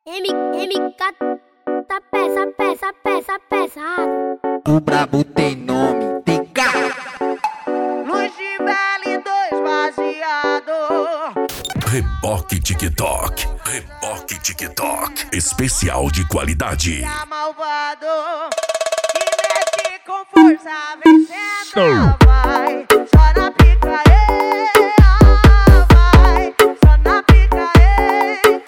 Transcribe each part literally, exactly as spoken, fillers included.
M, MK, tá peça, peça, peça, pesado. O brabo tem nome, T K. Luz de vela e dois baseado. Reboque TikTok, Reboque TikTok, especial de qualidade. Tá malvado, que mexe com força, vencendo. Vai, só na picareta. Vai, só na picareta.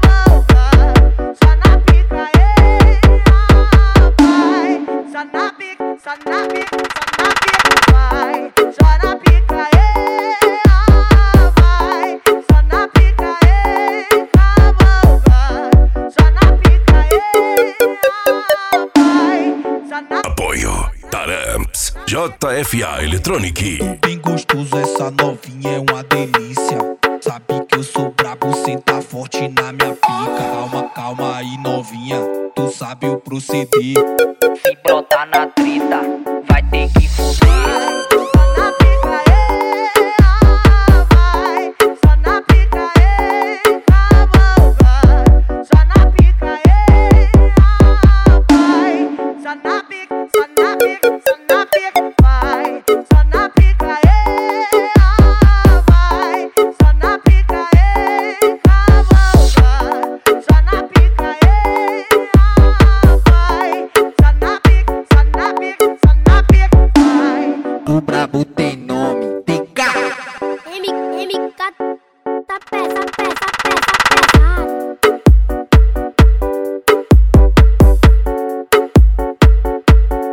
Só na picareta. Vai, só na pica, só na pica, só na pica. Vai, só na picareta. Vai, só na picareta. Só na picareta. Vai, só na. Apoio Taramps, J F A Electronic. Bem gostoso, essa novinha é uma delícia. Sabe que eu sou brabo, senta forte na minha pica. Calma, calma aí, novinha, tu sabe o proceder. Se brotar na treta, vai ter que foder. Só na picareta. Vai, só na picareta. Só na picareta. Vai, só na pica, só na pica, só na pica. Vai, só na picareta. Vai, só na picareta. Só na picareta. Vai, só na pica, só na pica, só na pica. Vai. O brabo tem nome, T K. M, MK, tá peça, peça, peça, pesado.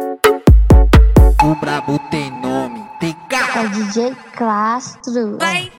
O brabo tem nome, T K. É D J Castro. Vai,